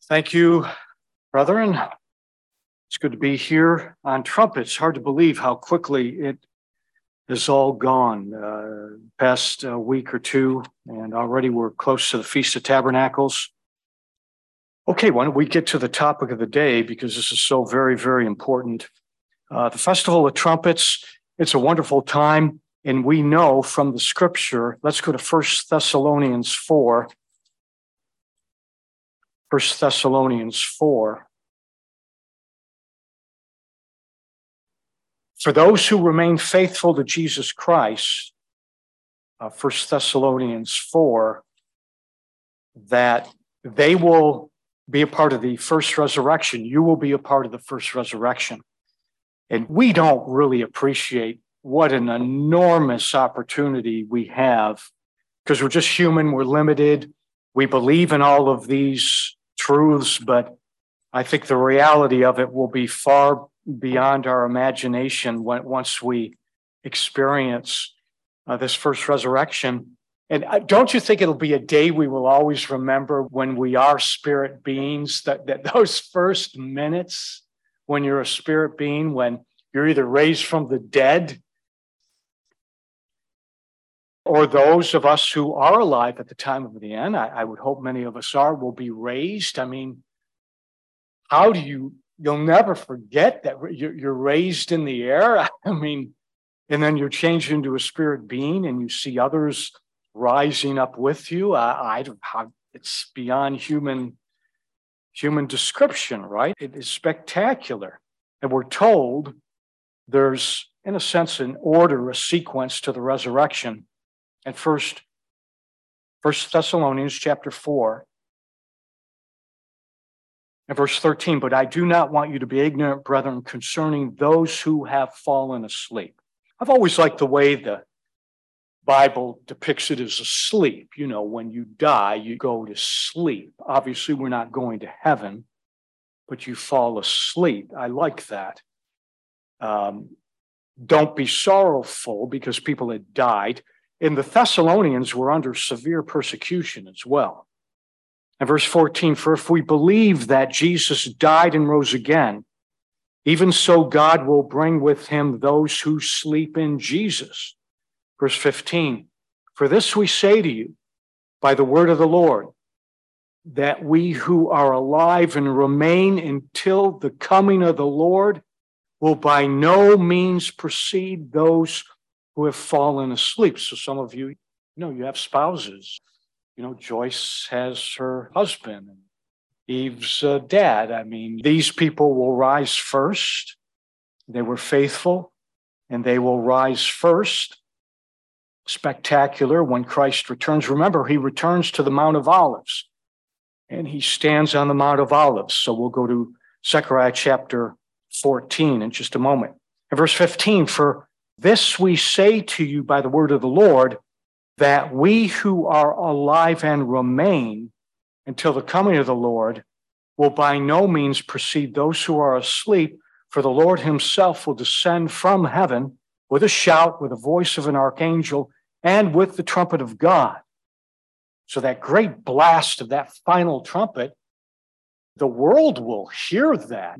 Thank you, brethren. It's good to be here on trumpets. Hard to believe how quickly it is all gone. Past week or two, and already we're close to the Feast of Tabernacles. Okay, why don't we get to the topic of the day, because this is so very, very important. The Festival of Trumpets, it's a wonderful time, and we know from the scripture, let's go to 1 Thessalonians 4. 1 Thessalonians 4. For those who remain faithful to Jesus Christ, 1 Thessalonians 4, that they will be a part of the first resurrection. You will be a part of the first resurrection. And we don't really appreciate what an enormous opportunity we have, because we're just human, we're limited. We believe in all of these truths, but I think the reality of it will be far beyond our imagination once we experience this first resurrection. And don't you think it'll be a day we will always remember when we are spirit beings, that those first minutes when you're a spirit being, when you're either raised from the dead, or those of us who are alive at the time of the end, I would hope many of us will be raised. I mean, how do you'll never forget that you're raised in the air. I mean, and then you're changed into a spirit being and you see others rising up with you. It's beyond human description, right? It is spectacular. And we're told there's, in a sense, an order, a sequence to the resurrection. And First Thessalonians chapter 4 and verse 13, but I do not want you to be ignorant, brethren, concerning those who have fallen asleep. I've always liked the way the Bible depicts it as asleep. You know, when you die, you go to sleep. Obviously, we're not going to heaven, but you fall asleep. I like that. Don't be sorrowful because people had died. And the Thessalonians were under severe persecution as well. And verse 14, for if we believe that Jesus died and rose again, even so God will bring with him those who sleep in Jesus. Verse 15, for this we say to you by the word of the Lord, that we who are alive and remain until the coming of the Lord will by no means precede those who have fallen asleep. So some of you, you have spouses. Joyce has her husband, and Eve's dad. I mean, these people will rise first. They were faithful, and they will rise first. Spectacular when Christ returns. Remember, he returns to the Mount of Olives, and he stands on the Mount of Olives. So we'll go to Zechariah chapter 14 in just a moment. And verse 15, for this we say to you by the word of the Lord, that we who are alive and remain until the coming of the Lord will by no means precede those who are asleep, for the Lord himself will descend from heaven with a shout, with the voice of an archangel, and with the trumpet of God. So that great blast of that final trumpet, the world will hear that,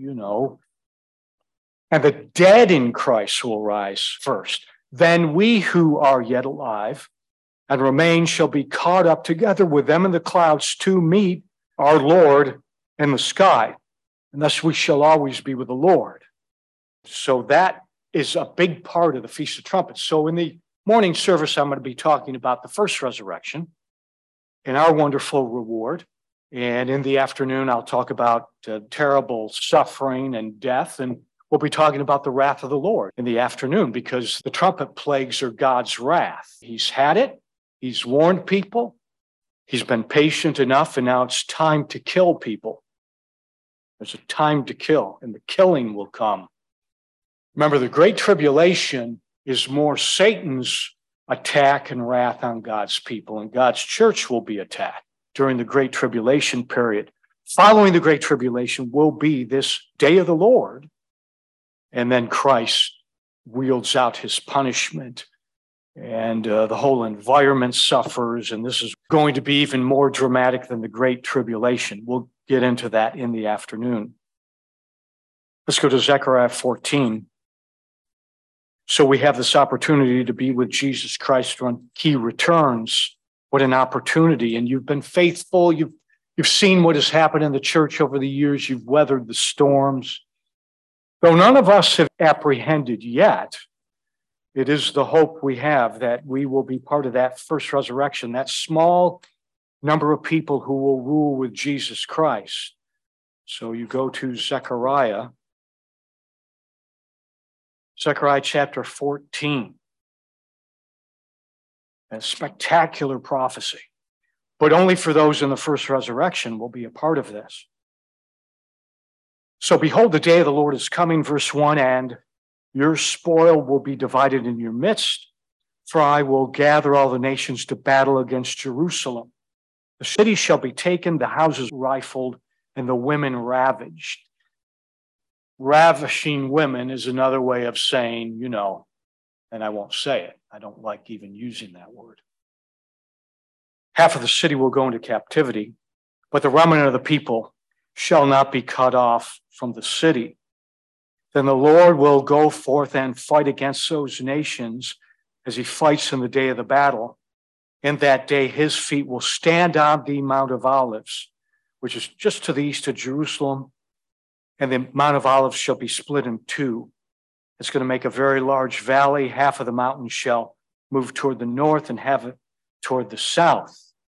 and the dead in Christ will rise first. Then we who are yet alive and remain shall be caught up together with them in the clouds to meet our Lord in the sky. And thus we shall always be with the Lord. So that is a big part of the Feast of Trumpets. So in the morning service, I'm going to be talking about the first resurrection and our wonderful reward. And in the afternoon, I'll talk about terrible suffering and death. And we'll be talking about the wrath of the Lord in the afternoon, because the trumpet plagues are God's wrath. He's had it. He's warned people. He's been patient enough, and now it's time to kill people. There's a time to kill, and the killing will come. Remember, the Great Tribulation is more Satan's attack and wrath on God's people, and God's church will be attacked during the Great Tribulation period. Following the Great Tribulation will be this day of the Lord, and then Christ wields out his punishment. And the whole environment suffers, and this is going to be even more dramatic than the Great Tribulation. We'll get into that in the afternoon. Let's go to Zechariah 14. So we have this opportunity to be with Jesus Christ when he returns. What an opportunity. And you've been faithful. You've seen what has happened in the church over the years. You've weathered the storms. Though none of us have apprehended yet, it is the hope we have that we will be part of that first resurrection, that small number of people who will rule with Jesus Christ. So you go to Zechariah chapter 14. A spectacular prophecy, but only for those in the first resurrection will be a part of this. So behold, the day of the Lord is coming, verse 1, and your spoil will be divided in your midst, for I will gather all the nations to battle against Jerusalem. The city shall be taken, the houses rifled, and the women ravaged. Ravishing women is another way of saying, and I won't say it. I don't like even using that word. Half of the city will go into captivity, but the remnant of the people shall not be cut off from the city. Then the Lord will go forth and fight against those nations as he fights in the day of the battle. In that day, his feet will stand on the Mount of Olives, which is just to the east of Jerusalem. And the Mount of Olives shall be split in two. It's going to make a very large valley. Half of the mountain shall move toward the north and half it toward the south.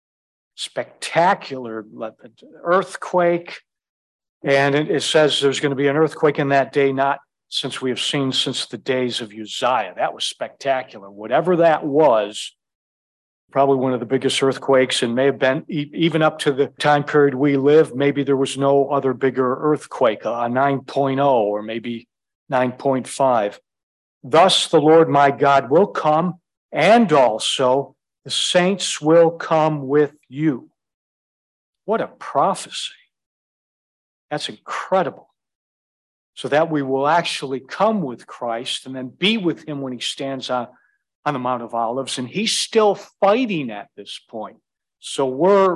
Spectacular earthquake. And it says there's going to be an earthquake in that day, not since we have seen since the days of Uzziah. That was spectacular. Whatever that was, probably one of the biggest earthquakes, and may have been even up to the time period we live. Maybe there was no other bigger earthquake, a 9.0 or maybe 9.5. Thus the Lord my God will come, and also the saints will come with you. What a prophecy. That's incredible. So that we will actually come with Christ and then be with him when he stands on the Mount of Olives. And he's still fighting at this point. So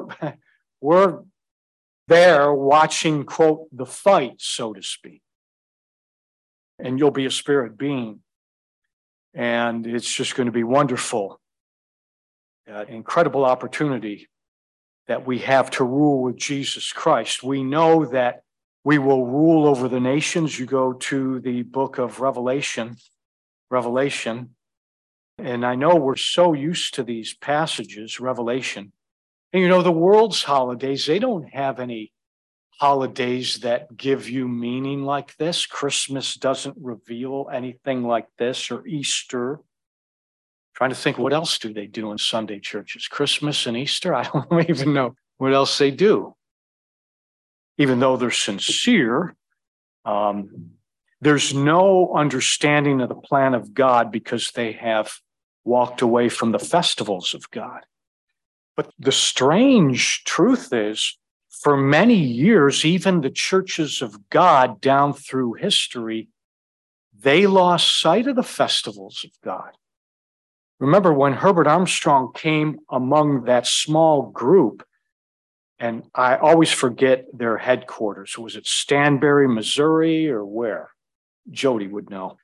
we're there watching, quote, the fight, so to speak. And you'll be a spirit being. And it's just going to be wonderful. Incredible opportunity that we have to rule with Jesus Christ. We know that we will rule over the nations. You go to the book of Revelation, and I know we're so used to these passages, Revelation. And the world's holidays, they don't have any holidays that give you meaning like this. Christmas doesn't reveal anything like this, or Easter. Trying to think, what else do they do in Sunday churches? Christmas and Easter? I don't even know what else they do. Even though they're sincere, there's no understanding of the plan of God because they have walked away from the festivals of God. But the strange truth is, for many years, even the churches of God down through history, they lost sight of the festivals of God. Remember when Herbert Armstrong came among that small group, and I always forget their headquarters. Was it Stanberry, Missouri, or where? Jody would know.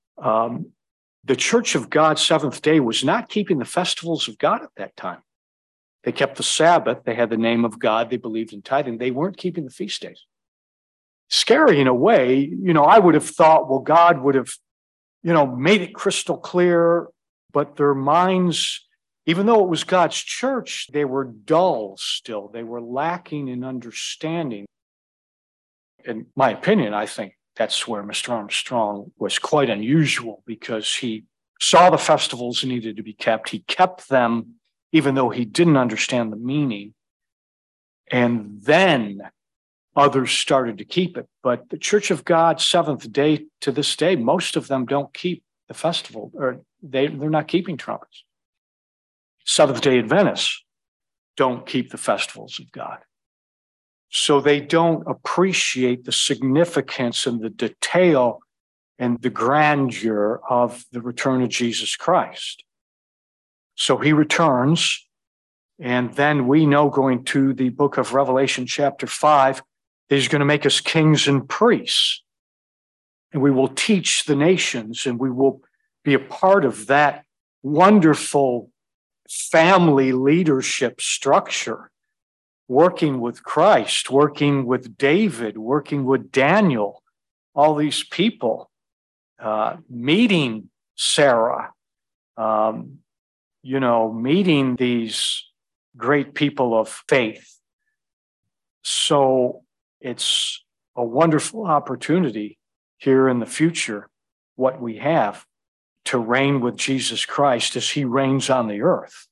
The Church of God Seventh Day was not keeping the festivals of God at that time. They kept the Sabbath. They had the name of God. They believed in tithing. They weren't keeping the feast days. Scary in a way. I would have thought, well, God would have, made it crystal clear, but their minds, even though it was God's church, they were dull still. They were lacking in understanding. In my opinion, I think that's where Mr. Armstrong was quite unusual, because he saw the festivals needed to be kept. He kept them even though he didn't understand the meaning. And then others started to keep it. But the Church of God Seventh Day, to this day, most of them don't keep the festival, or they're not keeping trumpets. Seventh-day Adventists don't keep the festivals of God. So they don't appreciate the significance and the detail and the grandeur of the return of Jesus Christ. So he returns, And then we know, going to the book of Revelation chapter 5, that he's going to make us kings and priests. And we will teach the nations, and we will be a part of that wonderful family leadership structure, working with Christ, working with David, working with Daniel, all these people, meeting Sarah, meeting these great people of faith. So it's a wonderful opportunity here in the future, what we have, to reign with Jesus Christ as he reigns on the earth.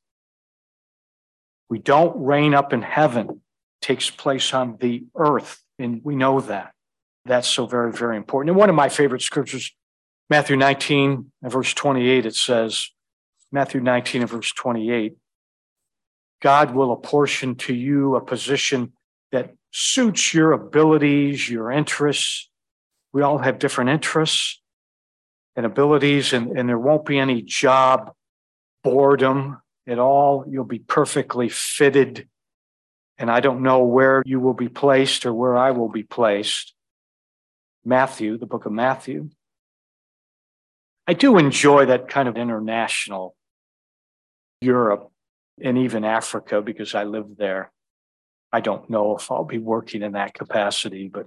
We don't reign up in heaven. It takes place on the earth, and we know that. That's so very, very important. And one of my favorite scriptures, Matthew 19 and verse 28, it says, Matthew 19 and verse 28, God will apportion to you a position that suits your abilities, your interests. We all have different interests and abilities, and there won't be any job boredom at all. You'll be perfectly fitted, and I don't know where you will be placed or where I will be placed. Matthew, the book of Matthew. I do enjoy that kind of international Europe and even Africa because I live there. I don't know if I'll be working in that capacity, but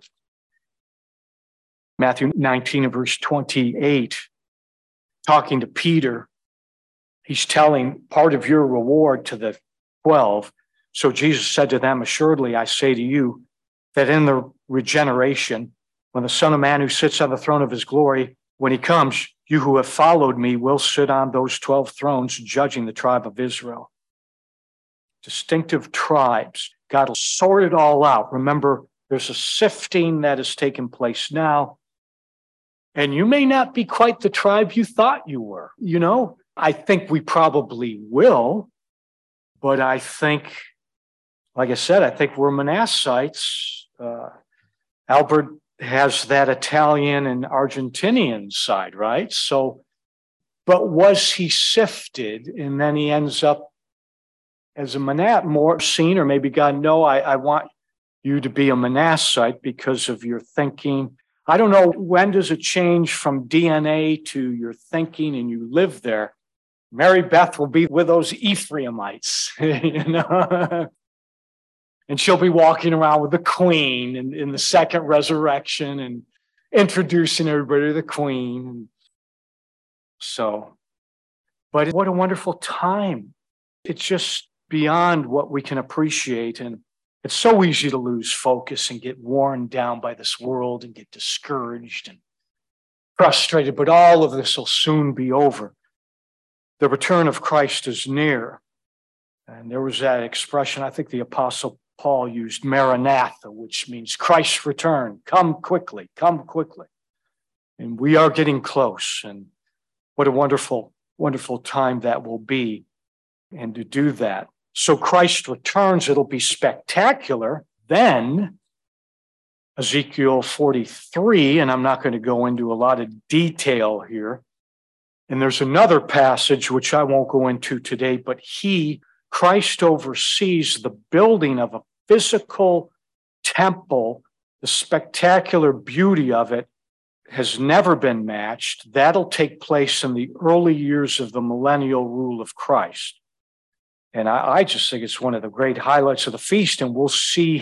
Matthew 19 and verse 28, talking to Peter, he's telling part of your reward to the 12. So Jesus said to them, assuredly, I say to you that in the regeneration, when the Son of Man who sits on the throne of his glory, when he comes, you who have followed me will sit on those 12 thrones, judging the tribe of Israel. Distinctive tribes. God will sort it all out. Remember, there's a sifting that has taken place now. And you may not be quite the tribe you thought you were. I think we probably will. But I think, like I said, I think we're Manassites. Albert has that Italian and Argentinian side, right? So, but was he sifted and then he ends up as a Manassite, more seen, or maybe God, no, I want you to be a Manassite because of your thinking. I don't know, when does it change from DNA to your thinking and you live there? Mary Beth will be with those Ephraimites, and she'll be walking around with the queen in the second resurrection and introducing everybody to the queen. So, but what a wonderful time. It's just beyond what we can appreciate. And it's so easy to lose focus and get worn down by this world and get discouraged and frustrated. But all of this will soon be over. The return of Christ is near. And there was that expression, I think the Apostle Paul used, Maranatha, which means Christ's return. Come quickly, come quickly. And we are getting close. And what a wonderful, wonderful time that will be. And to do that. So Christ returns, it'll be spectacular. Then Ezekiel 43, and I'm not going to go into a lot of detail here. And there's another passage which I won't go into today, but Christ oversees the building of a physical temple. The spectacular beauty of it has never been matched. That'll take place in the early years of the millennial rule of Christ. And I just think it's one of the great highlights of the feast. And we'll see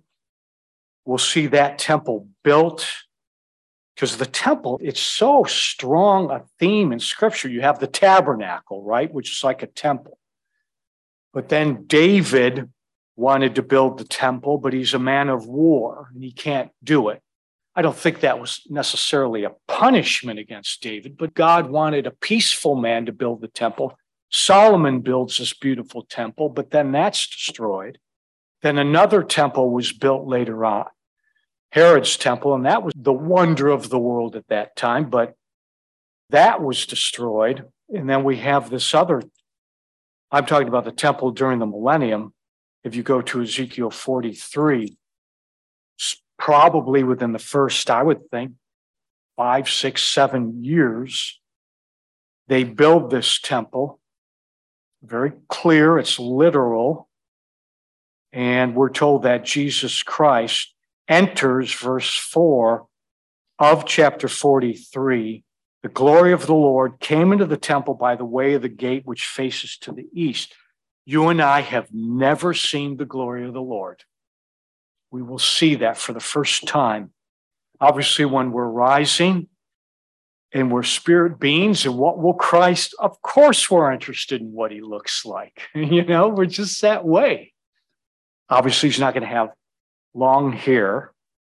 that temple built. Because the temple, it's so strong a theme in Scripture. You have the tabernacle, right, which is like a temple. But then David wanted to build the temple, but he's a man of war, and he can't do it. I don't think that was necessarily a punishment against David, but God wanted a peaceful man to build the temple. Solomon builds this beautiful temple, but then that's destroyed. Then another temple was built later on. Herod's temple, and that was the wonder of the world at that time, but that was destroyed. And then we have this other, I'm talking about the temple during the millennium. If you go to Ezekiel 43, probably within the first, I would think, 5, 6, 7 years, they build this temple. Very clear, it's literal. And we're told that Jesus Christ enters verse 4 of chapter 43. The glory of the Lord came into the temple by the way of the gate which faces to the east. You and I have never seen the glory of the Lord. We will see that for the first time. Obviously, when we're rising and we're spirit beings, and what will Christ? Of course, we're interested in what he looks like. We're just that way. Obviously, he's not going to have long hair,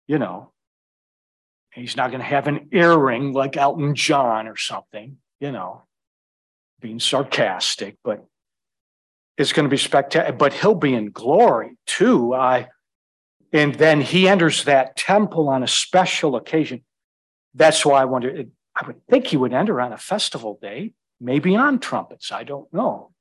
He's not going to have an earring like Elton John or something, being sarcastic, but it's going to be spectacular. But he'll be in glory too. And then he enters that temple on a special occasion. That's why I wonder, I would think he would enter on a festival day, maybe on trumpets. I don't know.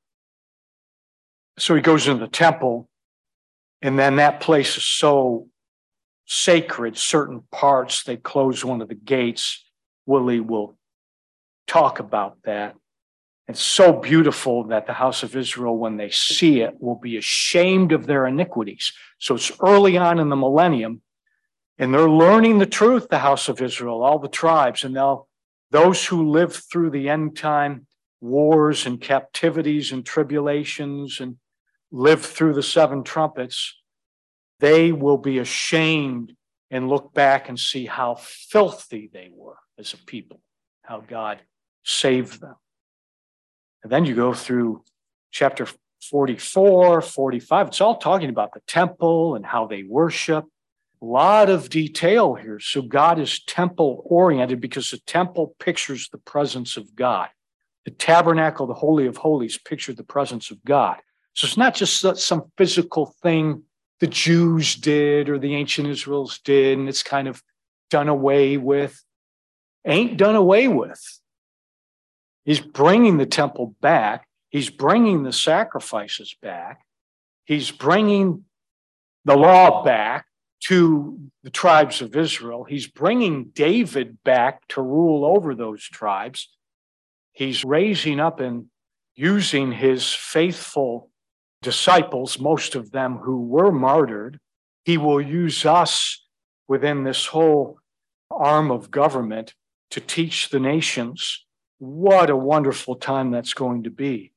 So he goes into the temple, and then that place is so sacred, certain parts, they close one of the gates. Willie will talk about that. It's so beautiful that the house of Israel, when they see it, will be ashamed of their iniquities. So it's early on in the millennium, and they're learning the truth, the house of Israel, all the tribes, and those who live through the end time wars and captivities and tribulations and live through the seven trumpets, they will be ashamed and look back and see how filthy they were as a people, how God saved them. And then you go through chapter 44, 45. It's all talking about the temple and how they worship. A lot of detail here. So God is temple oriented because the temple pictures the presence of God. The tabernacle, the Holy of Holies, pictured the presence of God. So it's not just some physical thing the Jews did or the ancient Israels did, and it's kind of done away with. Ain't done away with. He's bringing the temple back. He's bringing the sacrifices back. He's bringing the law back to the tribes of Israel. He's bringing David back to rule over those tribes. He's raising up and using his faithful disciples, most of them who were martyred. He will use us within this whole arm of government to teach the nations. What a wonderful time that's going to be.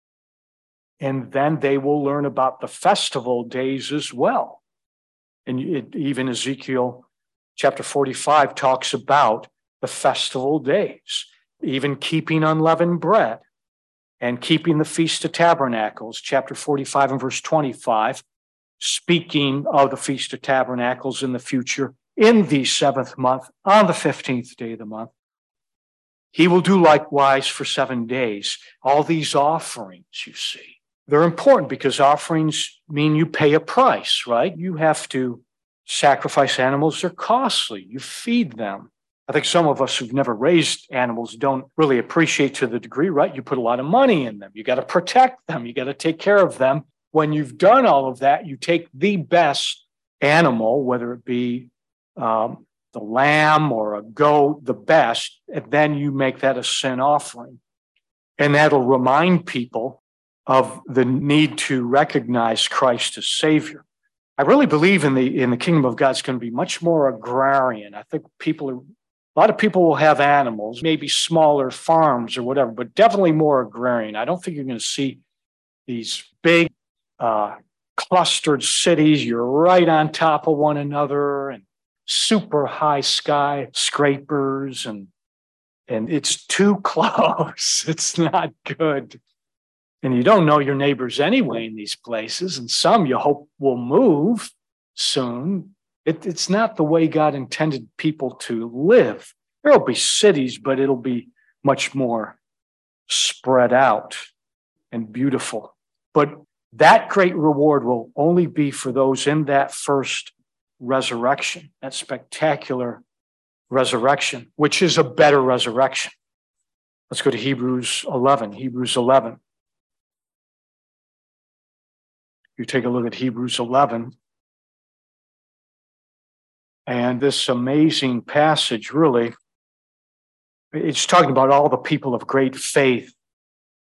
And then they will learn about the festival days as well. And even Ezekiel chapter 45 talks about the festival days, even keeping unleavened bread and keeping the Feast of Tabernacles, chapter 45 and verse 25, speaking of the Feast of Tabernacles in the future in the seventh month on the 15th day of the month. He will do likewise for 7 days. All these offerings, you see, they're important because offerings mean you pay a price, right? You have to sacrifice animals. They're costly. You feed them. I think some of us who've never raised animals don't really appreciate to the degree, right? You put a lot of money in them. You got to protect them. You got to take care of them. When you've done all of that, you take the best animal, whether it be the lamb or a goat, the best, and then you make that a sin offering. And that'll remind people of the need to recognize Christ as Savior. I really believe in the kingdom of God is going to be much more agrarian. I think a lot of people will have animals, maybe smaller farms or whatever, but definitely more agrarian. I don't think you're going to see these big clustered cities. You're right on top of one another and super high skyscrapers, and it's too close. It's not good. And you don't know your neighbors anyway in these places, and some you hope will move soon. It's not the way God intended people to live. There'll be cities, but it'll be much more spread out and beautiful. But that great reward will only be for those in that first resurrection, that spectacular resurrection, which is a better resurrection. Let's go to Hebrews 11. Hebrews 11. You take a look at Hebrews 11. And this amazing passage, really, it's talking about all the people of great faith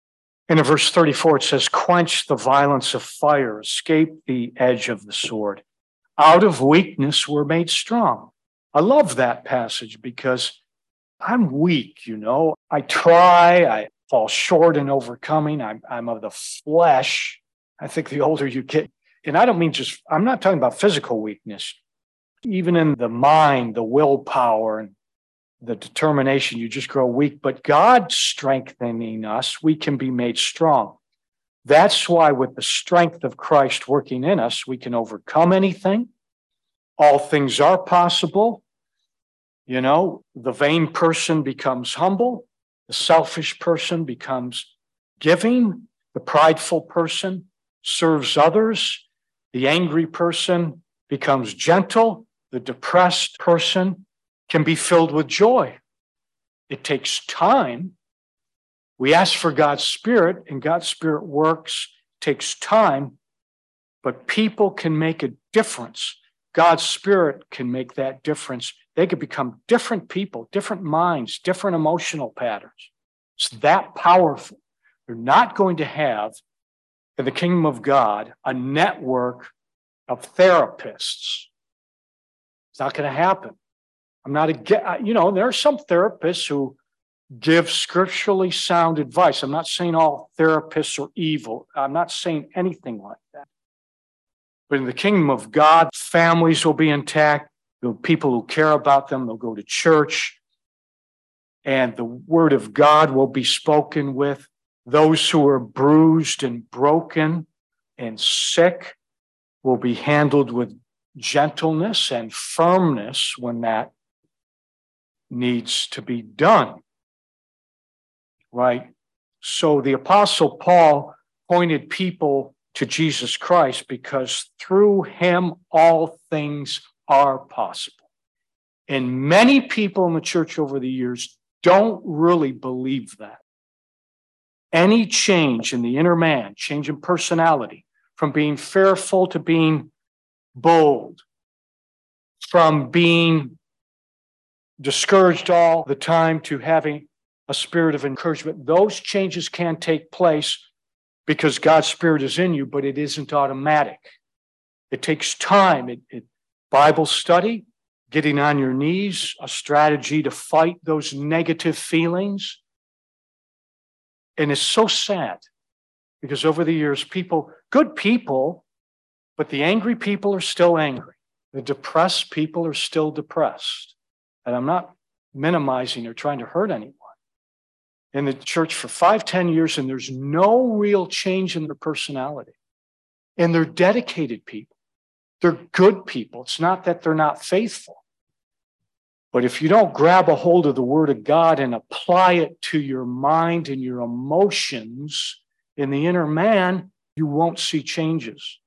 And in verse 34, it says, quench the violence of fire, escape the edge of the sword. Out of weakness, we're made strong. I love that passage because I'm weak, you know. I try, I fall short in overcoming. I'm of the flesh. I think the older you get, and I don't mean just, I'm not talking about physical weakness. Even in the mind, the willpower, and the determination, you just grow weak. But God strengthening us, we can be made strong. That's why with the strength of Christ working in us, we can overcome anything. All things are possible. You know, the vain person becomes humble. The selfish person becomes giving. The prideful person serves others. The angry person becomes gentle. The depressed person can be filled with joy. It takes time. We ask for God's Spirit, and God's Spirit works. It takes time, but people can make a difference. God's Spirit can make that difference. They could become different people, different minds, different emotional patterns. It's that powerful. You're not going to have, in the kingdom of God, a network of therapists. It's not going to happen. I'm not there are some therapists who give scripturally sound advice. I'm not saying all therapists are evil. I'm not saying anything like that. But in the kingdom of God, families will be intact. There will be people who care about them. They'll go to church. And the word of God will be spoken with. Those who are bruised and broken and sick will be handled with gentleness and firmness when that needs to be done. Right? So the Apostle Paul pointed people to Jesus Christ because through him all things are possible. And many people in the church over the years don't really believe that. Any change in the inner man, change in personality, from being fearful to being bold, from being discouraged all the time to having a spirit of encouragement, those changes can take place because God's Spirit is in you, but it isn't automatic. It takes time. Bible study, getting on your knees, a strategy to fight those negative feelings. And it's so sad because over the years, good people, but the angry people are still angry. The depressed people are still depressed. And I'm not minimizing or trying to hurt anyone. In the church for 5-10 years, and there's no real change in their personality. And they're dedicated people. They're good people. It's not that they're not faithful. But if you don't grab a hold of the Word of God and apply it to your mind and your emotions in the inner man, you won't see changes.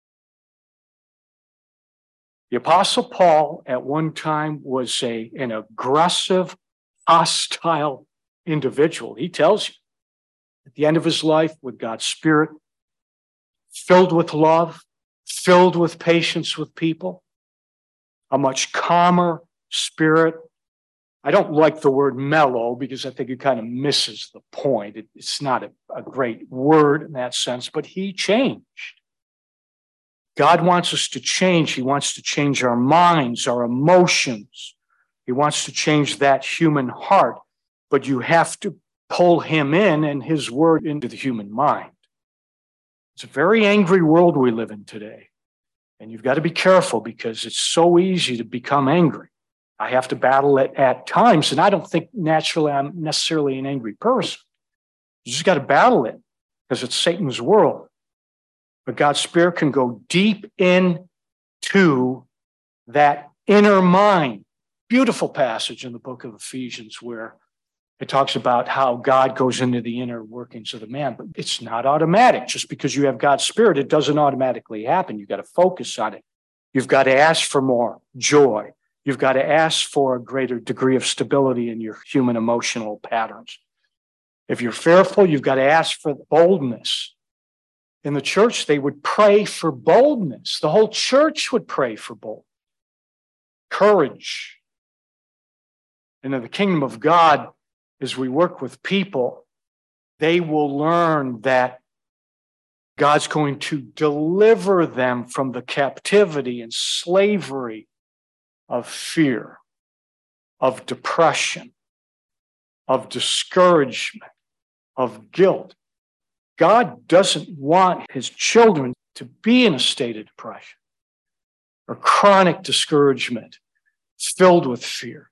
The Apostle Paul at one time was an aggressive, hostile individual. He tells you at the end of his life with God's Spirit, filled with love, filled with patience with people, a much calmer spirit. I don't like the word mellow because I think it kind of misses the point. It's not a great word in that sense, but he changed. God wants us to change. He wants to change our minds, our emotions. He wants to change that human heart, but you have to pull him in and his word into the human mind. It's a very angry world we live in today. And you've got to be careful because it's so easy to become angry. I have to battle it at times, and I don't think naturally I'm necessarily an angry person. You just got to battle it because it's Satan's world. But God's Spirit can go deep into that inner mind. Beautiful passage in the book of Ephesians where it talks about how God goes into the inner workings of the man, but it's not automatic. Just because you have God's Spirit, it doesn't automatically happen. You've got to focus on it. You've got to ask for more joy. You've got to ask for a greater degree of stability in your human emotional patterns. If you're fearful, you've got to ask for boldness. In the church, they would pray for boldness. The whole church would pray for boldness, courage. And in the kingdom of God, as we work with people, They will learn that God's going to deliver them from the captivity and slavery of fear, of depression, of discouragement, of guilt. God doesn't want his children to be in a state of depression or chronic discouragement, filled with fear.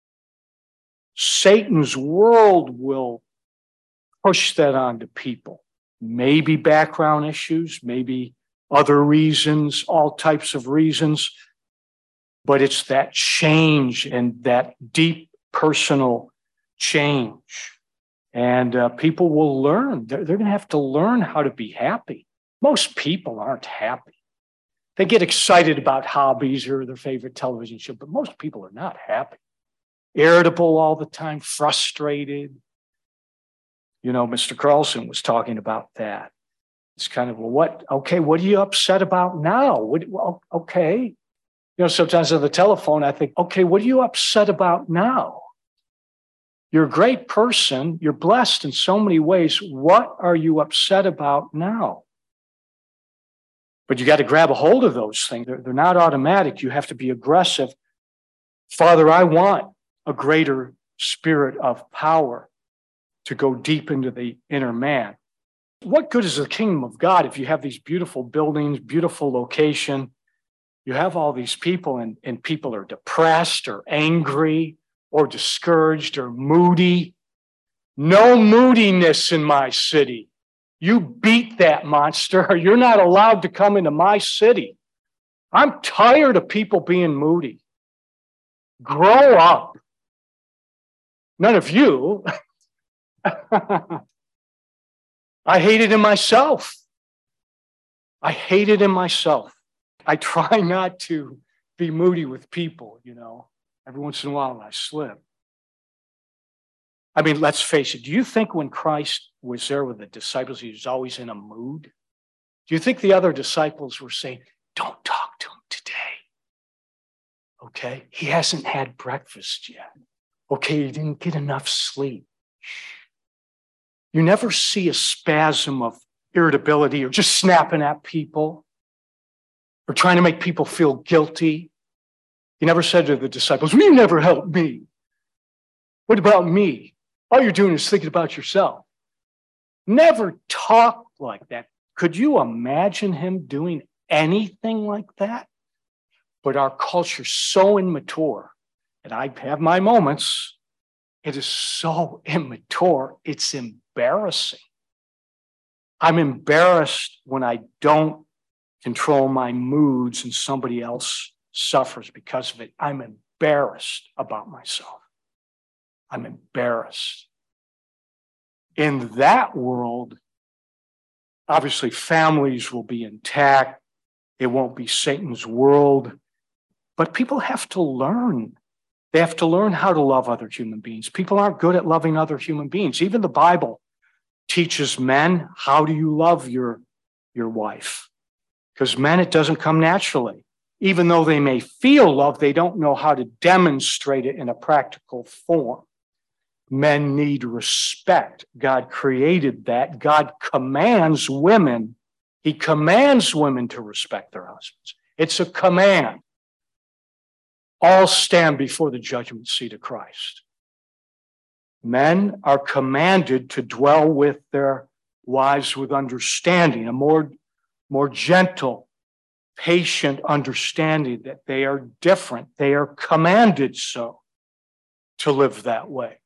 Satan's world will push that onto people. Maybe background issues, maybe other reasons, all types of reasons. But it's that change and that deep personal change. And people will learn. They're going to have to learn how to be happy. Most people aren't happy. They get excited about hobbies or their favorite television show, but most people are not happy. Irritable all the time, frustrated. You know, Mr. Carlson was talking about that. It's kind of, well, what are you upset about now? Okay. You know, sometimes on the telephone, I think, okay, what are you upset about now? You're a great person. You're blessed in so many ways. What are you upset about now? But you got to grab a hold of those things. They're not automatic. You have to be aggressive. Father, I want a greater spirit of power to go deep into the inner man. What good is the kingdom of God if you have these beautiful buildings, beautiful location? You have all these people and people are depressed or angry or discouraged or moody. No moodiness in my city. You beat that monster or you're not allowed to come into my city. I'm tired of people being moody. Grow up. None of you. I hate it in myself. I hate it in myself. I try not to be moody with people, you know. Every once in a while I slip. I mean, let's face it. Do you think when Christ was there with the disciples, he was always in a mood? Do you think the other disciples were saying, don't talk to him today? Okay, he hasn't had breakfast yet. Okay, he didn't get enough sleep. You never see a spasm of irritability or just snapping at people or trying to make people feel guilty. He never said to the disciples, well, you never helped me. What about me? All you're doing is thinking about yourself. Never talk like that. Could you imagine him doing anything like that? But our culture's so immature, and I have my moments. It is so immature. It's embarrassing. I'm embarrassed when I don't control my moods and somebody else suffers because of it. I'm embarrassed about myself. I'm embarrassed. In that world, obviously families will be intact. It won't be Satan's world. But people have to learn. They have to learn how to love other human beings. People aren't good at loving other human beings. Even the Bible teaches men, how do you love your wife? Because men, it doesn't come naturally. Even though they may feel love, they don't know how to demonstrate it in a practical form. Men need respect. God created that. God commands women. He commands women to respect their husbands. It's a command. All stand before the judgment seat of Christ. Men are commanded to dwell with their wives with understanding, a more gentle, patient understanding that they are different. They are commanded so to live that way.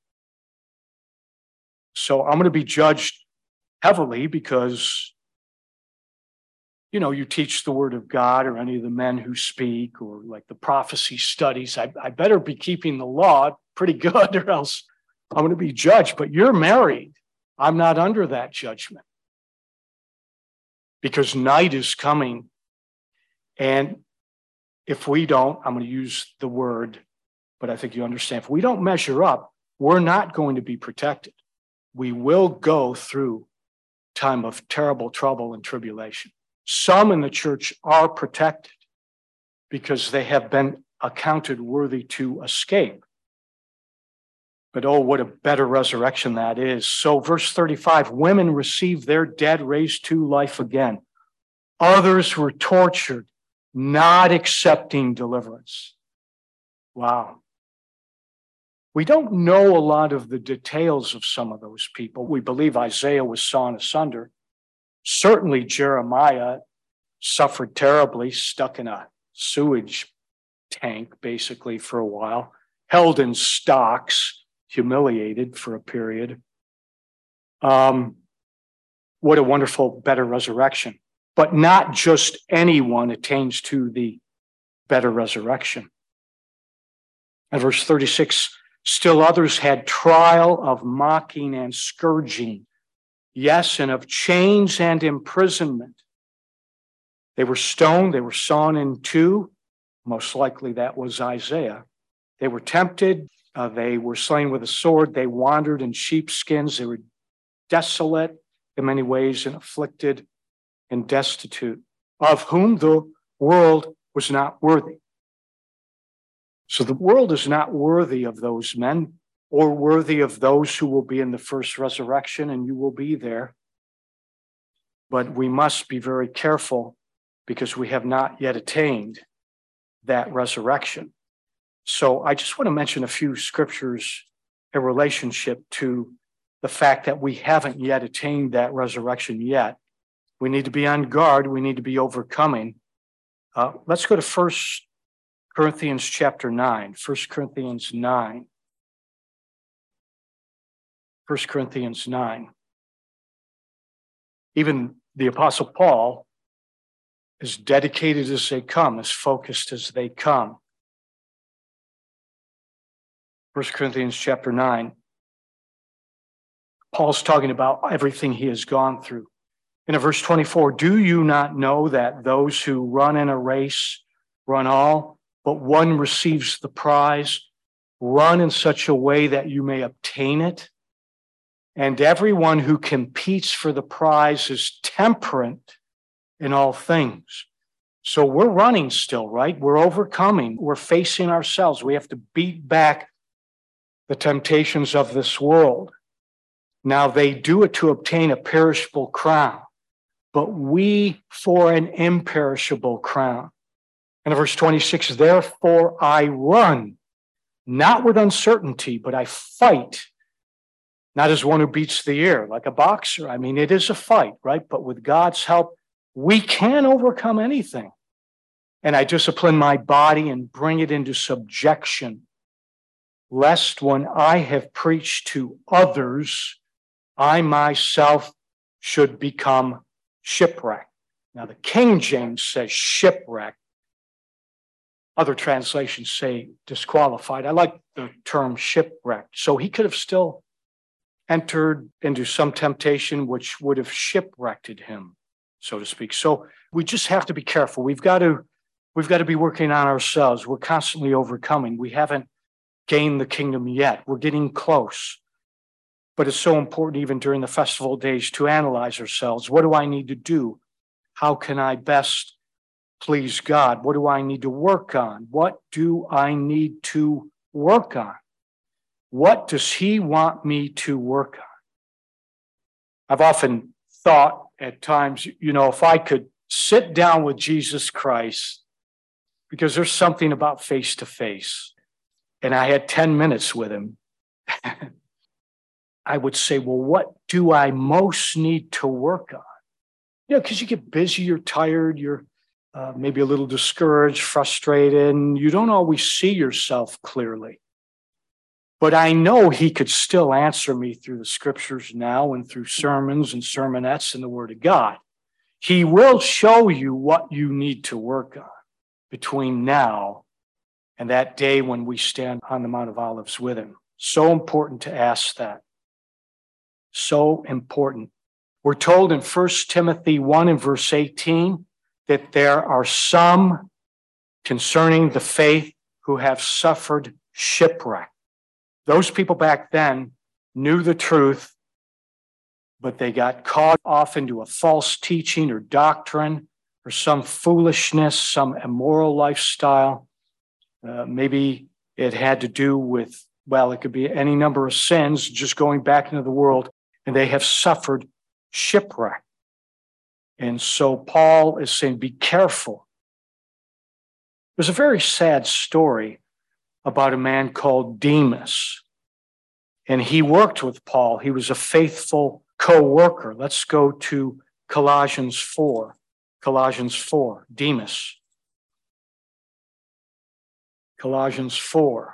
So I'm going to be judged heavily because, you know, you teach the word of God or any of the men who speak or like the prophecy studies. I better be keeping the law pretty good or else I'm going to be judged. But you're married. I'm not under that judgment because night is coming. And if we don't, I'm going to use the word, but I think you understand. If we don't measure up, we're not going to be protected. We will go through time of terrible trouble and tribulation. Some in the church are protected because they have been accounted worthy to escape. But oh, what a better resurrection that is. So verse 35, women received their dead raised to life again. Others were tortured, not accepting deliverance. Wow. We don't know a lot of the details of some of those people. We believe Isaiah was sawn asunder. Certainly Jeremiah suffered terribly, stuck in a sewage tank basically for a while, held in stocks, humiliated for a period. What a wonderful, better resurrection. But not just anyone attains to the better resurrection. And verse 36, still others had trial of mocking and scourging, yes, and of chains and imprisonment. They were stoned, they were sawn in two. Most likely that was Isaiah. They were tempted, they were slain with a sword, they wandered in sheepskins, they were desolate in many ways and afflicted and destitute, of whom the world was not worthy. So the world is not worthy of those men or worthy of those who will be in the first resurrection, and you will be there. But we must be very careful because we have not yet attained that resurrection. So I just want to mention a few scriptures in relationship to the fact that we haven't yet attained that resurrection yet. We need to be on guard. We need to be overcoming. Let's go to 1 Corinthians chapter 9. 1 Corinthians 9. 1 Corinthians 9. Even the Apostle Paul, as dedicated as they come, as focused as they come. 1 Corinthians chapter 9. Paul's talking about everything he has gone through. In verse 24, do you not know that those who run in a race run all, but one receives the prize? Run in such a way that you may obtain it. And everyone who competes for the prize is temperate in all things. So we're running still, right? We're overcoming. We're facing ourselves. We have to beat back the temptations of this world. Now they do it to obtain a perishable crown, but we for an imperishable crown. And in verse 26, therefore I run, not with uncertainty, but I fight, not as one who beats the air, like a boxer. I mean, it is a fight, right? But with God's help, we can overcome anything. And I discipline my body and bring it into subjection, lest when I have preached to others, I myself should become shipwrecked. Now, the King James says shipwrecked. Other translations say disqualified. I like the term shipwrecked. So he could have still entered into some temptation which would have shipwrecked him, so to speak. So we just have to be careful. We've got to be working on ourselves. We're constantly overcoming. We haven't gained the kingdom yet. We're getting close. But it's so important even during the festival days to analyze ourselves. What do I need to do? How can I best please God? What do I need to work on? What do I need to work on? What does he want me to work on? I've often thought at times, if I could sit down with Jesus Christ, because there's something about face to face, and I had 10 minutes with him, I would say, well, what do I most need to work on? Because you get busy, you're tired, you're maybe a little discouraged, frustrated, and you don't always see yourself clearly. But I know he could still answer me through the scriptures now and through sermons and sermonettes and the Word of God. He will show you what you need to work on between now and that day when we stand on the Mount of Olives with him. So important to ask that. So important. We're told in 1 Timothy 1 and verse 18 that there are some concerning the faith who have suffered shipwreck. Those people back then knew the truth, but they got caught off into a false teaching or doctrine or some foolishness, some immoral lifestyle. Maybe it had to do with well, it could be any number of sins just going back into the world, and they have suffered shipwreck. And so Paul is saying, be careful. There's a very sad story about a man called Demas, and he worked with Paul. He was a faithful co-worker. Let's go to Colossians 4. Colossians 4, Demas. Colossians 4.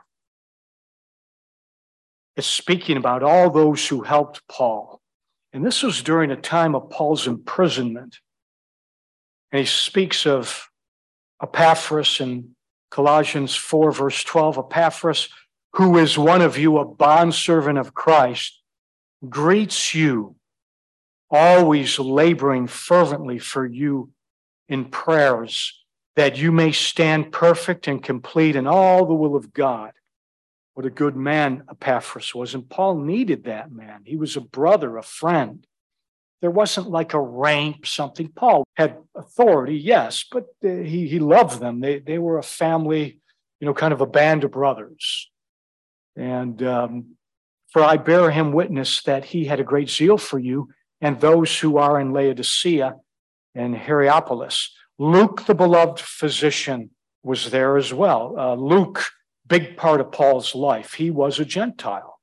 It's speaking about all those who helped Paul. And this was during a time of Paul's imprisonment. And he speaks of Epaphras in Colossians 4, verse 12. Epaphras, who is one of you, a bondservant of Christ, greets you, always laboring fervently for you in prayers, that you may stand perfect and complete in all the will of God. What a good man Epaphras was. And Paul needed that man. He was a brother, a friend. There wasn't like a rank, something. Paul had authority, yes, but he loved them. They were a family, kind of a band of brothers. And for I bear him witness that he had a great zeal for you and those who are in Laodicea and Hierapolis. Luke, the beloved physician, was there as well. Luke, big part of Paul's life. He was a Gentile.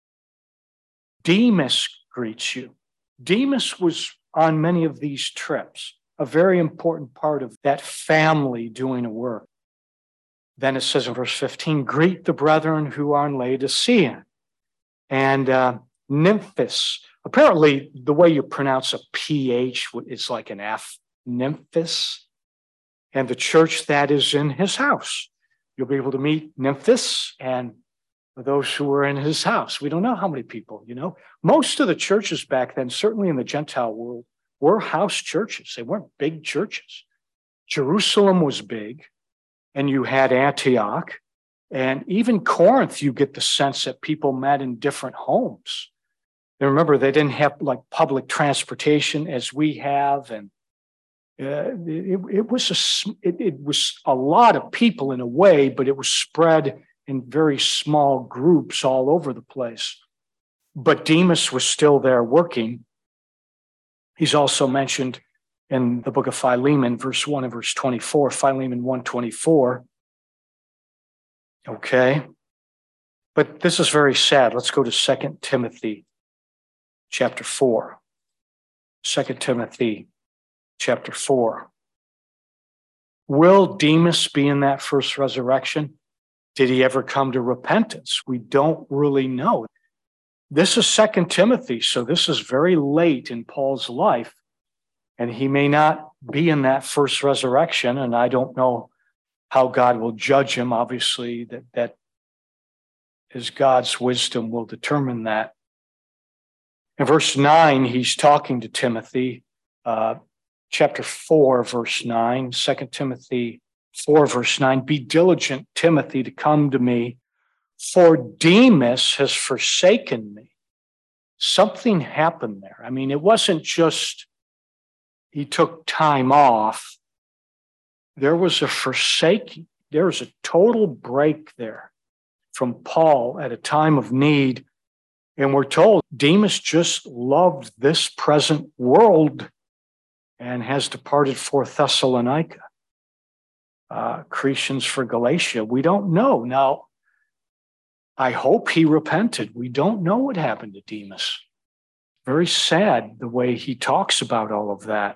Demas greets you. Demas was on many of these trips, a very important part of that family doing a work. Then it says in verse 15, greet the brethren who are in Laodicea. And Nymphas, apparently the way you pronounce a PH is like an F, Nymphas, and the church that is in his house. You'll be able to meet Nymphas and those who were in his house. We don't know how many people, Most of the churches back then, certainly in the Gentile world, were house churches. They weren't big churches. Jerusalem was big, and you had Antioch. And even Corinth, you get the sense that people met in different homes. And remember, they didn't have like public transportation as we have, and it was a lot of people in a way, but it was spread in very small groups all over the place. But Demas was still there working. He's also mentioned in the book of Philemon, verse 1 and verse 24, Philemon 1:24. Okay. But this is very sad. Let's go to 2 Timothy chapter 4. 2 Timothy chapter 4. Will Demas be in that first resurrection? Did he ever come to repentance? We don't really know. This is 2 Timothy, so this is very late in Paul's life, and he may not be in that first resurrection, and I don't know how God will judge him. Obviously, that is God's wisdom will determine that. In verse 9, he's talking to Timothy, chapter 4, verse 9, 2 Timothy 4, verse 9, be diligent, Timothy, to come to me, for Demas has forsaken me. Something happened there. I mean, it wasn't just he took time off. There was a forsaking. There was a total break there from Paul at a time of need. And we're told Demas just loved this present world and has departed for Thessalonica. Crescens for Galatia. We don't know. Now, I hope he repented. We don't know what happened to Demas. Very sad the way he talks about all of that.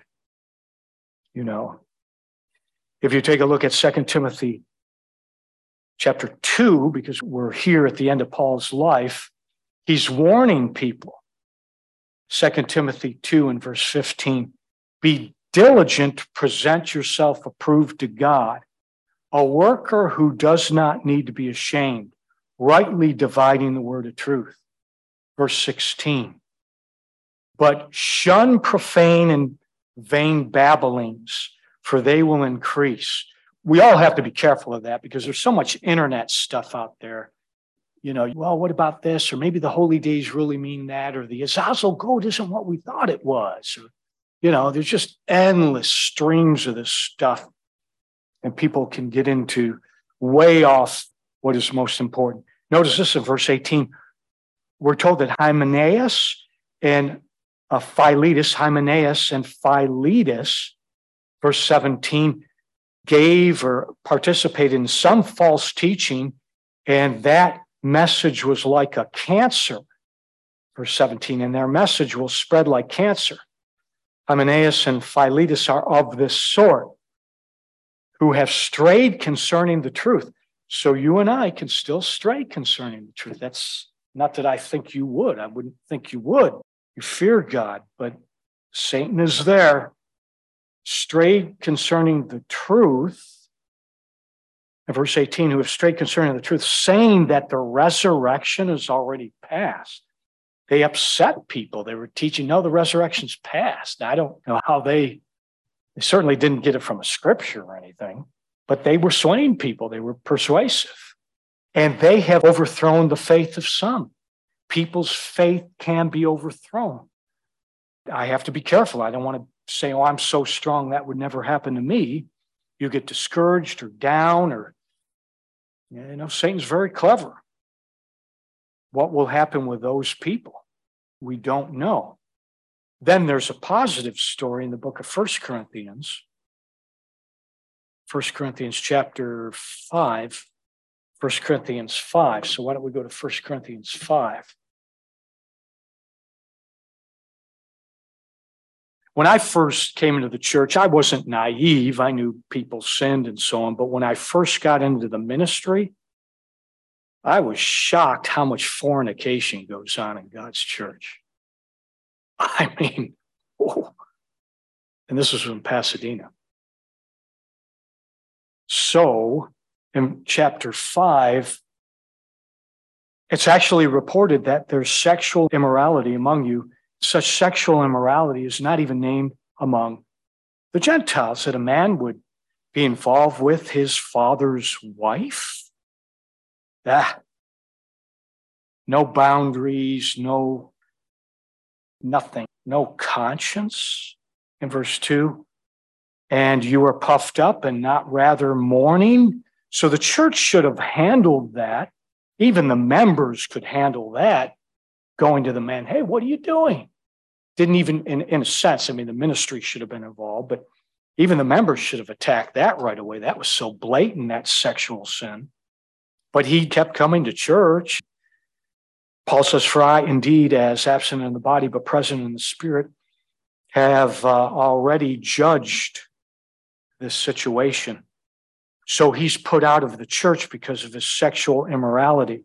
If you take a look at 2 Timothy chapter 2, because we're here at the end of Paul's life, he's warning people. 2 Timothy 2 and verse 15, be diligent to present yourself approved to God, a worker who does not need to be ashamed, rightly dividing the word of truth. Verse 16, but shun profane and vain babblings, for they will increase. We all have to be careful of that because there's so much internet stuff out there. Well, what about this? Or maybe the holy days really mean that, or the Azazel goat isn't what we thought it was. Or, there's just endless streams of this stuff. And people can get into way off what is most important. Notice this in verse 18. We're told that Hymenaeus and Philetus, verse 17, gave or participated in some false teaching, and that message was like a cancer. Verse 17, and their message will spread like cancer. Hymenaeus and Philetus are of this sort, who have strayed concerning the truth. So you and I can still stray concerning the truth. That's not that I think you would. I wouldn't think you would. You fear God, but Satan is there. Strayed concerning the truth. In verse 18, who have strayed concerning the truth, saying that the resurrection is already past. They upset people. They were teaching, no, the resurrection's past. I don't know how they certainly didn't get it from a scripture or anything, but they were swaying people. They were persuasive. And they have overthrown the faith of some. People's faith can be overthrown. I have to be careful. I don't want to say, oh, I'm so strong that would never happen to me. You get discouraged or down, or, Satan's very clever. What will happen with those people? We don't know. Then there's a positive story in the book of 1 Corinthians. 1 Corinthians chapter 5. 1 Corinthians 5. So why don't we go to 1 Corinthians 5? When I first came into the church, I wasn't naive. I knew people sinned and so on. But when I first got into the ministry, I was shocked how much fornication goes on in God's church. I mean, whoa. And this was in Pasadena. So in chapter 5, it's actually reported that there's sexual immorality among you. Such sexual immorality is not even named among the Gentiles, that a man would be involved with his father's wife. No boundaries, nothing, no conscience. In verse 2, and you are puffed up and not rather mourning. So the church should have handled that. Even the members could handle that. Going to the man, hey, what are you doing? Didn't even, in a sense, the ministry should have been involved, but even the members should have attacked that right away. That was so blatant, that sexual sin. But he kept coming to church. Paul says, for I indeed, as absent in the body but present in the spirit, have already judged this situation. So he's put out of the church because of his sexual immorality.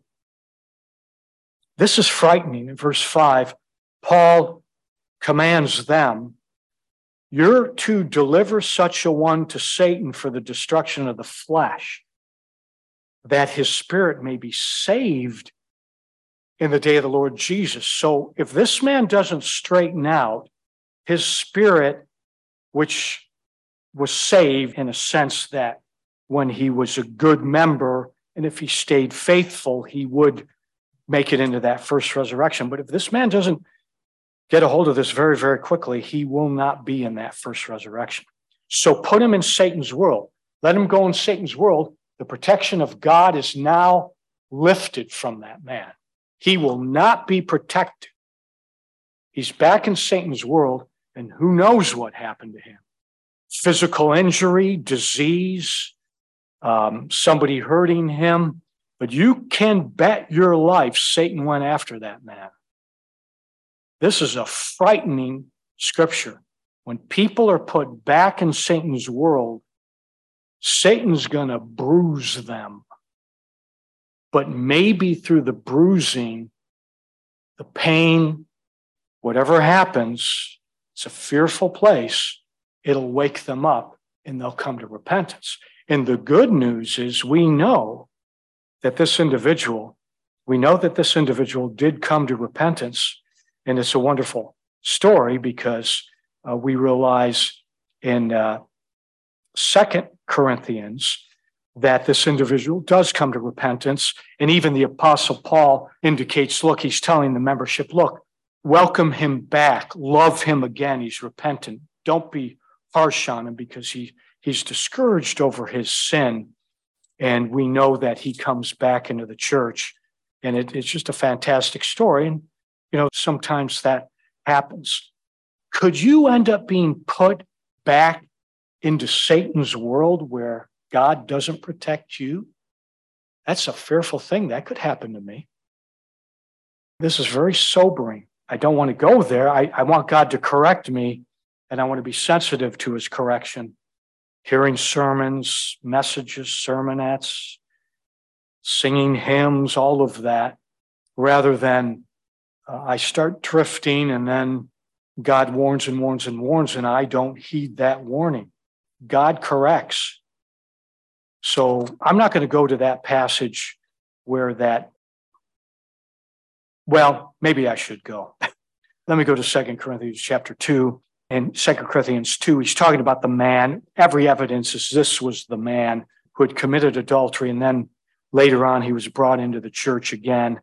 This is frightening. In verse 5, Paul commands them, you're to deliver such a one to Satan for the destruction of the flesh, that his spirit may be saved in the day of the Lord Jesus. So if this man doesn't straighten out, his spirit, which was saved in a sense that when he was a good member, and if he stayed faithful, he would make it into that first resurrection. But if this man doesn't get a hold of this very, very quickly, he will not be in that first resurrection. So put him in Satan's world. Let him go in Satan's world. The protection of God is now lifted from that man. He will not be protected. He's back in Satan's world, and who knows what happened to him. Physical injury, disease, somebody hurting him. But you can bet your life Satan went after that man. This is a frightening scripture. When people are put back in Satan's world, Satan's going to bruise them. But maybe through the bruising, the pain, whatever happens, it's a fearful place. It'll wake them up and they'll come to repentance. And the good news is we know that this individual did come to repentance. And it's a wonderful story because we realize in 2 Corinthians that this individual does come to repentance. And even the Apostle Paul indicates, look, he's telling the membership, look, welcome him back, love him again. He's repentant. Don't be harsh on him because he's discouraged over his sin. And we know that he comes back into the church And it's just a fantastic story. And, sometimes that happens. Could you end up being put back into Satan's world where God doesn't protect you? That's a fearful thing. That could happen to me. This is very sobering. I don't want to go there. I want God to correct me, and I want to be sensitive to his correction. Hearing sermons, messages, sermonettes, singing hymns, all of that, rather than I start drifting and then God warns and warns and warns, and I don't heed that warning. God corrects. So I'm not going to go to that passage where maybe I should go. Let me go to 2 Corinthians chapter 2. In 2 Corinthians 2, he's talking about the man. Every evidence is this was the man who had committed adultery, and then later on he was brought into the church again.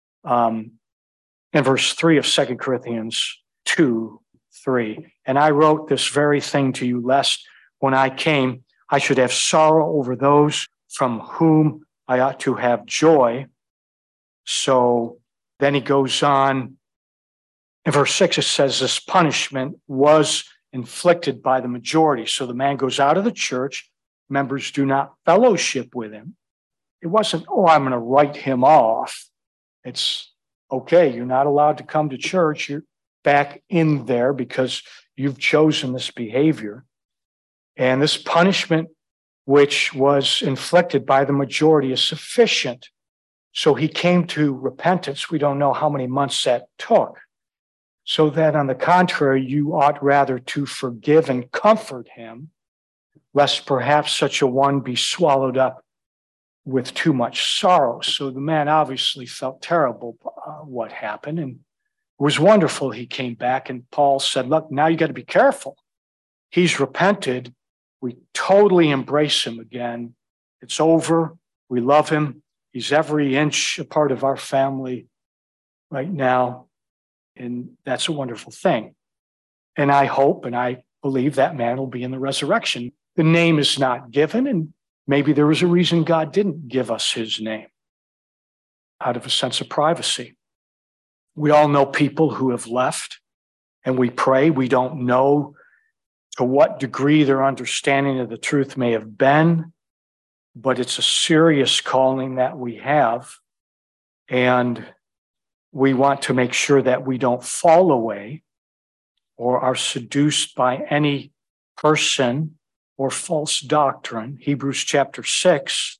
In verse 3 of 2 Corinthians 2:3, and I wrote this very thing to you, lest when I came, I should have sorrow over those from whom I ought to have joy. So then he goes on. In verse 6, it says this punishment was inflicted by the majority. So the man goes out of the church. Members do not fellowship with him. It wasn't, I'm going to write him off. It's, okay, you're not allowed to come to church. You're back in there because you've chosen this behavior. And this punishment, which was inflicted by the majority, is sufficient. So he came to repentance. We don't know how many months that took. So that, on the contrary, you ought rather to forgive and comfort him, lest perhaps such a one be swallowed up with too much sorrow. So the man obviously felt terrible what happened, and it was wonderful he came back, and Paul said, look, now you got to be careful. He's repented. We totally embrace him again. It's over. We love him. He's every inch a part of our family right now. And that's a wonderful thing. And I hope and I believe that man will be in the resurrection. The name is not given, and maybe there was a reason God didn't give us his name, out of a sense of privacy. We all know people who have left, and we pray. We don't know to what degree their understanding of the truth may have been, but it's a serious calling that we have. And we want to make sure that we don't fall away or are seduced by any person or false doctrine. Hebrews 6.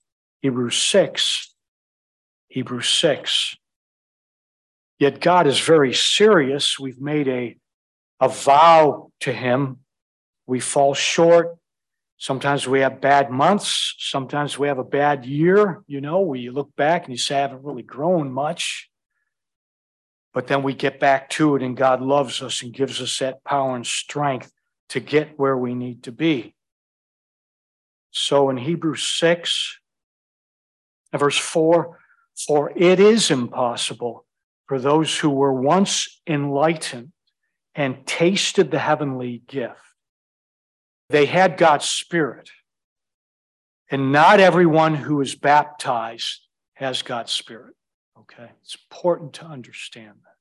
Yet God is very serious. We've made a vow to him. We fall short. Sometimes we have bad months. Sometimes we have a bad year. We look back and you say, I haven't really grown much. But then we get back to it, and God loves us and gives us that power and strength to get where we need to be. So in Hebrews 6, verse 4, for it is impossible for those who were once enlightened and tasted the heavenly gift. They had God's Spirit. And not everyone who is baptized has God's Spirit. Okay, it's important to understand that.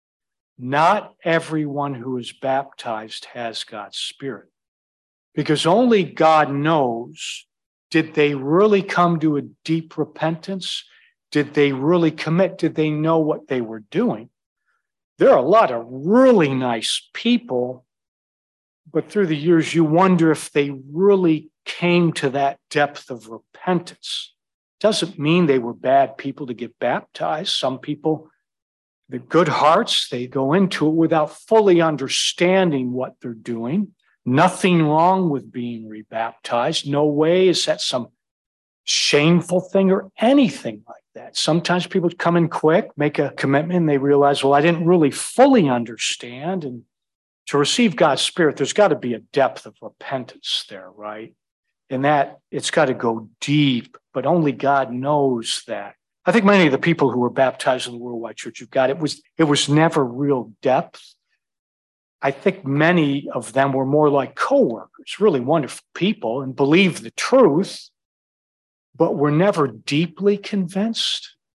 Not everyone who is baptized has God's Spirit, because only God knows, did they really come to a deep repentance? Did they really commit? Did they know what they were doing? There are a lot of really nice people, but through the years, you wonder if they really came to that depth of repentance. Doesn't mean they were bad people to get baptized. Some people, the good hearts, they go into it without fully understanding what they're doing. Nothing wrong with being rebaptized. No way is that some shameful thing or anything like that. Sometimes people come in quick, make a commitment, and they realize, well, I didn't really fully understand. And to receive God's Spirit, there's got to be a depth of repentance there, right? And that it's got to go deep, but only God knows that. I think many of the people who were baptized in the Worldwide Church of God, it was never real depth. I think many of them were more like coworkers, really wonderful people, and believed the truth, but were never deeply convinced.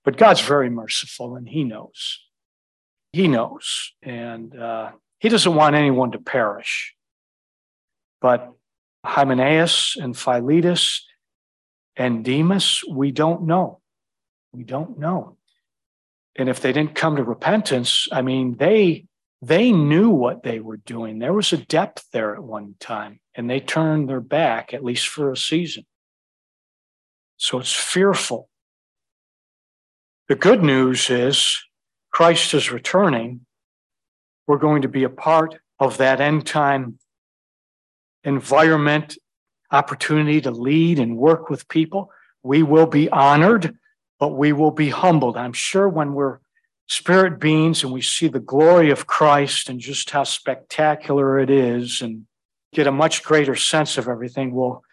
But God's very merciful, and he knows. He knows. And he doesn't want anyone to perish. But Hymenaeus and Philetus and Demas, we don't know. We don't know. And if they didn't come to repentance, I mean, they knew what they were doing. There was a depth there at one time, and they turned their back, at least for a season. So it's fearful. The good news is Christ is returning. We're going to be a part of that end time environment, opportunity to lead and work with people. We will be honored, but we will be humbled. I'm sure when we're spirit beings and we see the glory of Christ and just how spectacular it is and get a much greater sense of everything, we'll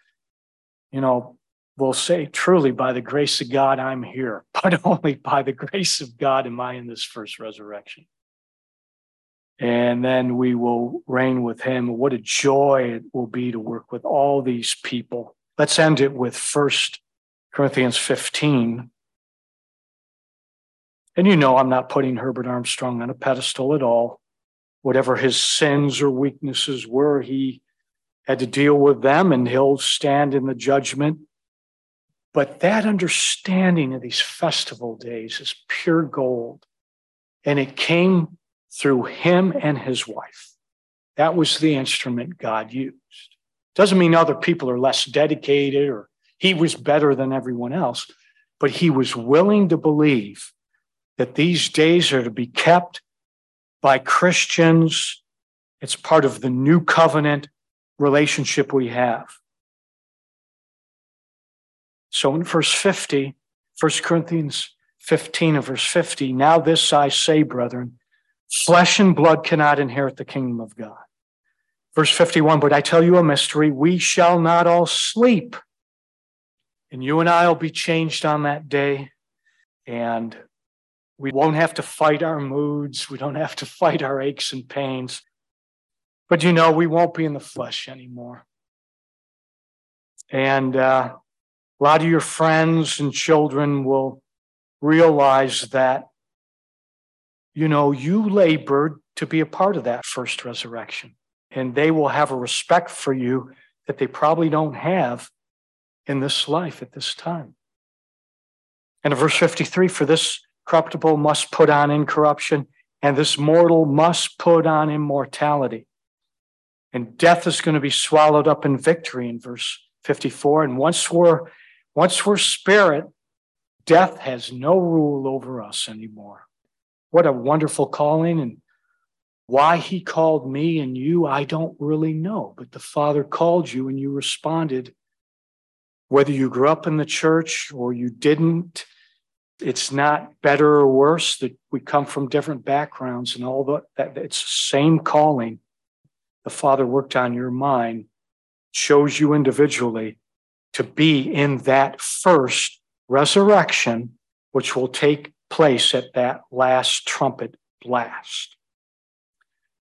say, truly, by the grace of God, I'm here, but only by the grace of God am I in this first resurrection. And then we will reign with him. What a joy it will be to work with all these people. Let's end it with 1 Corinthians 15. And I'm not putting Herbert Armstrong on a pedestal at all. Whatever his sins or weaknesses were, he had to deal with them, and he'll stand in the judgment. But that understanding of these festival days is pure gold. And it came through him and his wife. That was the instrument God used. Doesn't mean other people are less dedicated or he was better than everyone else, but he was willing to believe that these days are to be kept by Christians. It's part of the new covenant relationship we have. So in verse 50, 1 Corinthians 15 and verse 50, now this I say, brethren, flesh and blood cannot inherit the kingdom of God. Verse 51, but I tell you a mystery, we shall not all sleep. And you and I will be changed on that day. And we won't have to fight our moods. We don't have to fight our aches and pains. But we won't be in the flesh anymore. And a lot of your friends and children will realize that, you labored to be a part of that first resurrection. And they will have a respect for you that they probably don't have in this life at this time. And in verse 53, for this corruptible must put on incorruption, and this mortal must put on immortality. And death is going to be swallowed up in victory in verse 54. And once we're spirit, death has no rule over us anymore. What a wonderful calling. And why he called me and you, I don't really know. But the Father called you and you responded. Whether you grew up in the church or you didn't, it's not better or worse that we come from different backgrounds and all that. It's the same calling. The Father worked on your mind, chose you individually to be in that first resurrection, which will take place at that last trumpet blast.